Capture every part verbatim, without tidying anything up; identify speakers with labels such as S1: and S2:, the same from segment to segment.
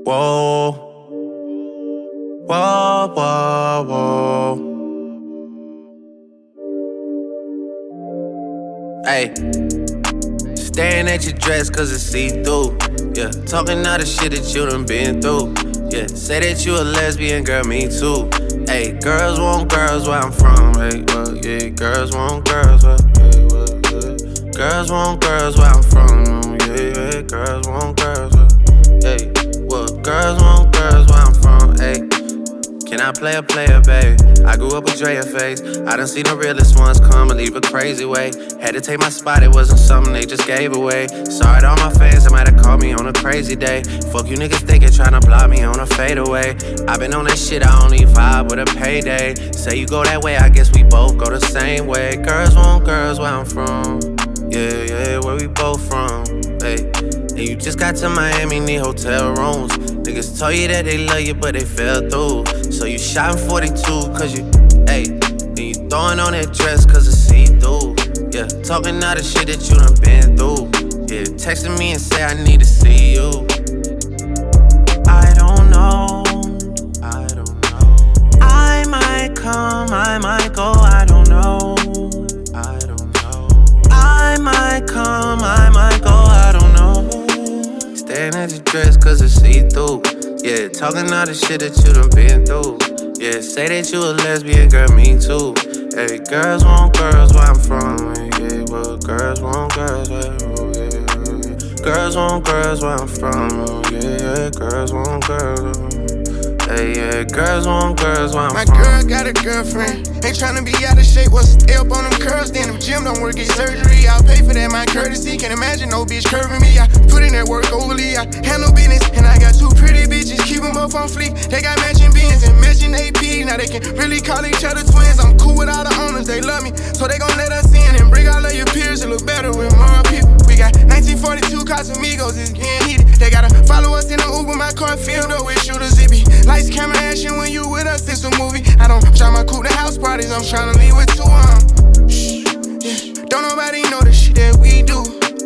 S1: Whoa, whoa, whoa, whoa. Ay, staring at your dress cause it's see-through. Yeah, talking all the shit that you done been through. Yeah, say that you a lesbian, girl, me too. Ay, girls want girls where I'm from. Hey, well, yeah, girls want girls where, yeah, well, yeah. Girls want girls where I'm from. Yeah, yeah, girls want girls where, hey, well, girls want girls where I'm from. Hey, can I play a player, baby? I grew up with Drea face. I done seen the realest ones come and leave a crazy way. Had to take my spot, it wasn't something they just gave away. Sorry to all my fans, they might have called me on a crazy day. Fuck you niggas thinking, tryna block me on a fadeaway. I been on that shit, I only vibe with a payday. Say you go that way, I guess we both go the same way. Girls want girls where I'm from. Yeah, yeah, where we both from. Hey, and you just got to Miami, need hotel rooms. Niggas told you that they love you, but they fell through. So you shot in forty-two, cause you, hey, and you throwing on that dress cause it's see-through. Yeah, talking all the shit that you done been through. Yeah, texting me and say I need to see you. I don't know, I don't know. I might come, I might go, I don't know. I don't know. I might come, I might go, I don't know. Staring at your dress cause it's see-through. Yeah, talking all the shit that you done been through. Yeah, say that you a lesbian, girl, me too. Hey, girls want girls where I'm from. Yeah, well, girls want girls where, oh, yeah, yeah. Girls want girls where I'm from. Oh, yeah, yeah, girls want girls. Hey, yeah, girls want girls where I'm
S2: My
S1: from.
S2: My girl got a girlfriend. Ain't tryna be out of shape. What's stay up on them curls? Then the gym don't work, get surgery. I'll pay for that, my courtesy. Can't imagine no bitch curving me. I put in that work overly. I handle business, and I got two pretty bitches. Keep them both on fleek. They got matching beans and matching A P. Now they can really call each other twins. I'm cool with all the owners, they love me. So they gon' let us in and bring all of your peers. It look better with more people. We got nineteen forty-two Casamigos, it's getting heated. They gotta follow us in the Uber, my car filled up with shooters. It be lights, camera, action when you with us, it's a movie. I don't try my cool to house parties, I'm tryna leave with two of them. Shh, yeah. Don't nobody know the shit that we do.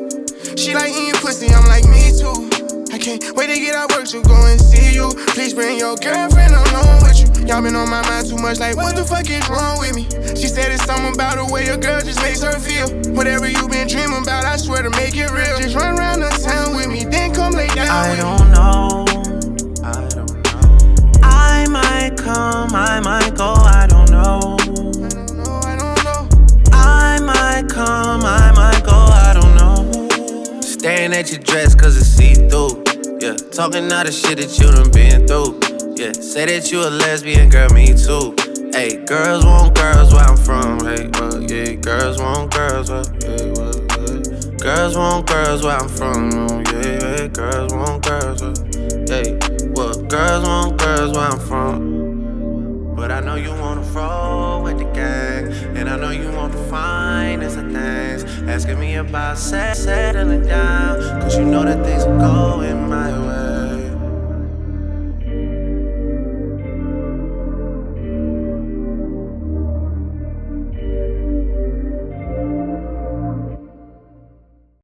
S2: She like eating pussy, I'm like me too. I can't wait to get out work to go and see you. Please bring your girlfriend along with you. Y'all been on my mind too much, like what the fuck is wrong with me? She said it's something about the way a girl just makes her feel. Whatever you been dreaming about, I swear to make it real. Just run around the town with me, then come lay down
S1: I
S2: with
S1: don't know, I don't know. I might come, I might go, I don't know.
S2: I don't know, I don't know.
S1: I might come, I might go, I don't know. Staring at your dress cause it's see-through. Yeah, talking all the shit that you done been through. Yeah, say that you a lesbian, girl, me too. Hey, girls want girls where I'm from. Hey, well, yeah, girls want girls where, yeah, well, yeah. Girls want girls where I'm from. Oh, yeah, yeah, girls want girls where, hey, well, girls want girls where I'm from. But I know you wanna roll with the gang, and I know you want the finest of things. Asking me about set, settling down, cause you know that things are going my way.